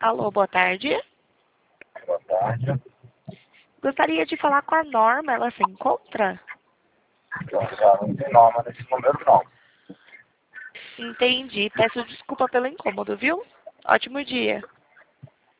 Alô, boa tarde. Boa tarde. Gostaria de falar com a Norma, ela se encontra? Então, já não tem nome nesse número, não. Entendi. Peço desculpa pelo incômodo, viu? Ótimo dia.